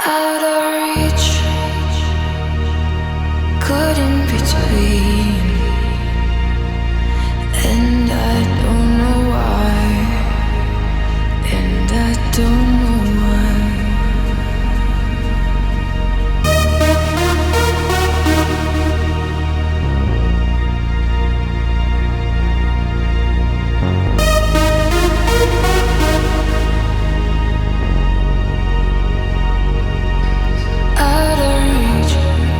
Out of reach, caught in between, and I don't know why, and I don't know why. Out of reach,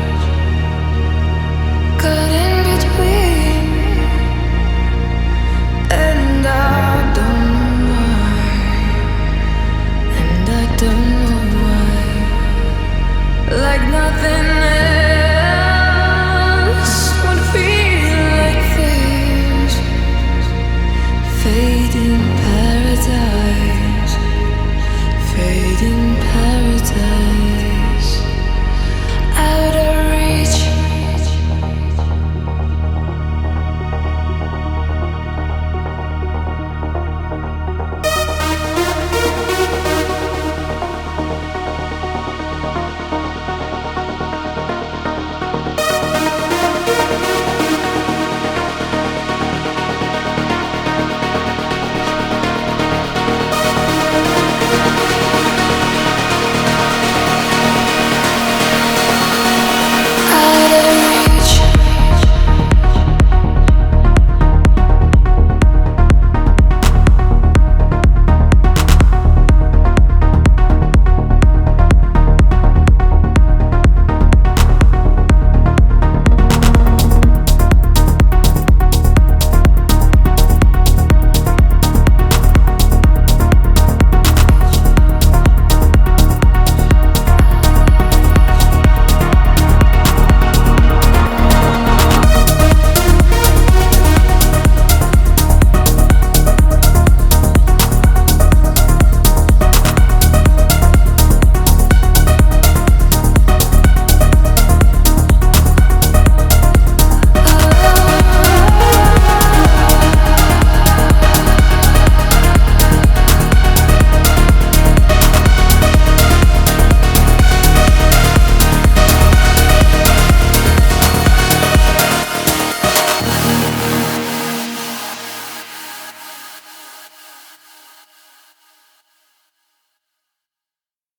caught in between, and I don't know why, and I don't know why. Like nothing else would feel like this. Fading paradise, fading paradise.